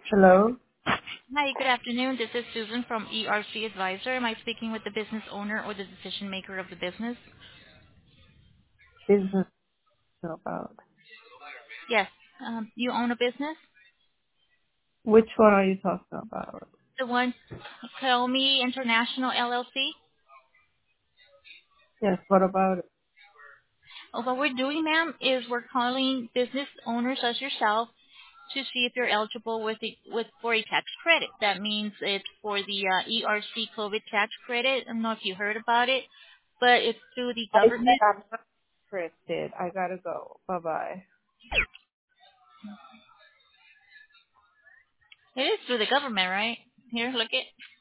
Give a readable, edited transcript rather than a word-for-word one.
Hello, Hi, good afternoon. This is Susan from ERC Advisor. Am I speaking with the business owner or the decision maker of the business? business about. Yes. You own a business? Which one are you talking about? The one, Tell Me International LLC? Yes, what about it? What we're doing, ma'am, is we're calling business owners as yourself to see if you're eligible for a tax credit. That means it's for the ERC COVID tax credit. I don't know if you heard about it, but it's through the I said government. I'm not interested. I gotta go. Bye bye. It is through the government, right? Here, look it.